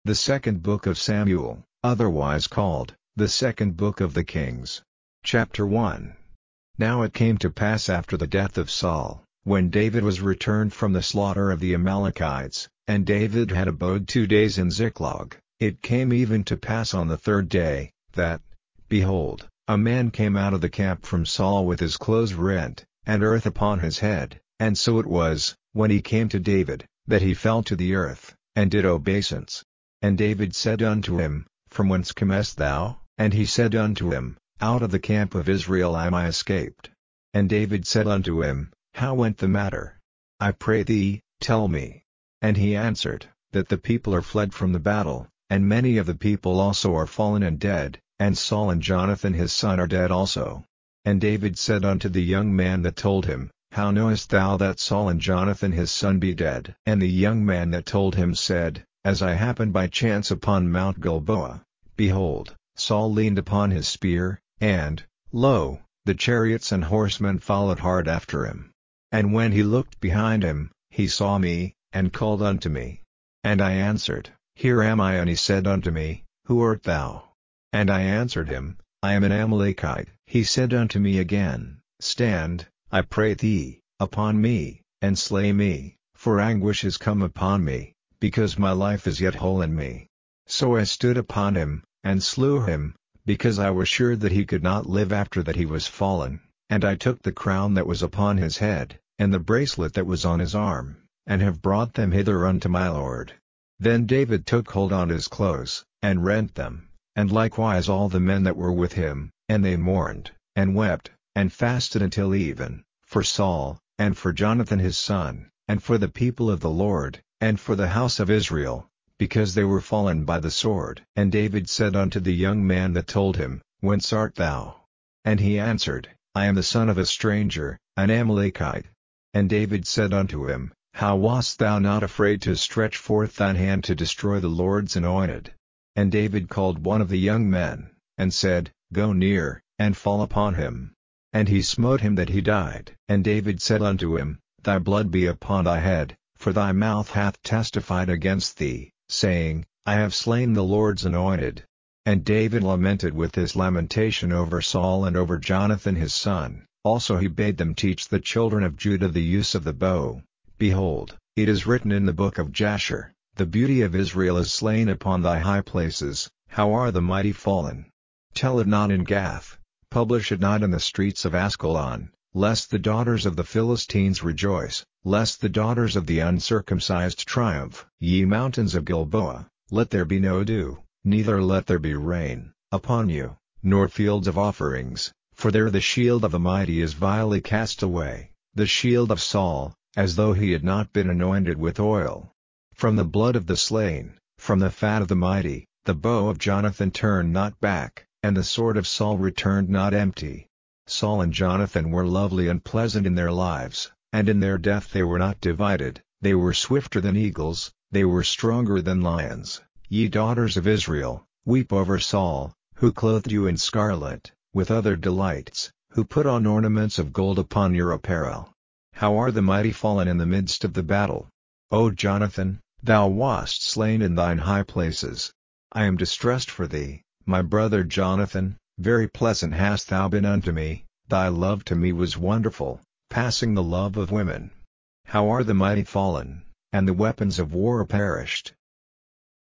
The second book of Samuel, otherwise called, the second book of the Kings. Chapter 1. Now it came to pass after the death of Saul, when David was returned from the slaughter of the Amalekites, and David had abode 2 days in Ziklag, it came even to pass on the third day, that, behold, a man came out of the camp from Saul with his clothes rent, and earth upon his head, and so it was, when he came to David, that he fell to the earth, and did obeisance. And David said unto him, From whence camest thou? And he said unto him, Out of the camp of Israel am I escaped. And David said unto him, How went the matter? I pray thee, tell me. And he answered, That the people are fled from the battle, and many of the people also are fallen and dead, and Saul and Jonathan his son are dead also. And David said unto the young man that told him, How knowest thou that Saul and Jonathan his son be dead? And the young man that told him said, As I happened by chance upon Mount Gilboa, behold, Saul leaned upon his spear, and, lo, the chariots and horsemen followed hard after him. And when he looked behind him, he saw me, and called unto me. And I answered, Here am I. And he said unto me, Who art thou? And I answered him, I am an Amalekite. He said unto me again, Stand, I pray thee, upon me, and slay me, for anguish is come upon me, because my life is yet whole in me. So I stood upon him, and slew him, because I was sure that he could not live after that he was fallen. And I took the crown that was upon his head, and the bracelet that was on his arm, and have brought them hither unto my lord. Then David took hold on his clothes, and rent them, and likewise all the men that were with him, and they mourned, and wept, and fasted until even, for Saul, and for Jonathan his son, and for the people of the Lord, and for the house of Israel, because they were fallen by the sword. And David said unto the young man that told him, Whence art thou? And he answered, I am the son of a stranger, an Amalekite. And David said unto him, How wast thou not afraid to stretch forth thine hand to destroy the Lord's anointed? And David called one of the young men, and said, Go near, and fall upon him. And he smote him that he died. And David said unto him, Thy blood be upon thy head, for thy mouth hath testified against thee, saying, I have slain the Lord's anointed. And David lamented with this lamentation over Saul and over Jonathan his son. Also he bade them teach the children of Judah the use of the bow. Behold, it is written in the book of Jasher, The beauty of Israel is slain upon thy high places, how are the mighty fallen. Tell it not in Gath, publish it not in the streets of Askelon, lest the daughters of the Philistines rejoice, lest the daughters of the uncircumcised triumph. Ye mountains of Gilboa, let there be no dew, neither let there be rain, upon you, nor fields of offerings, for there the shield of the mighty is vilely cast away, the shield of Saul, as though he had not been anointed with oil. From the blood of the slain, from the fat of the mighty, the bow of Jonathan turned not back, and the sword of Saul returned not empty. Saul and Jonathan were lovely and pleasant in their lives, and in their death they were not divided. They were swifter than eagles, they were stronger than lions. Ye daughters of Israel, weep over Saul, who clothed you in scarlet, with other delights, who put on ornaments of gold upon your apparel. How are the mighty fallen in the midst of the battle? O Jonathan, thou wast slain in thine high places. I am distressed for thee, my brother Jonathan, very pleasant hast thou been unto me, thy love to me was wonderful, passing the love of women. How are the mighty fallen, and the weapons of war perished,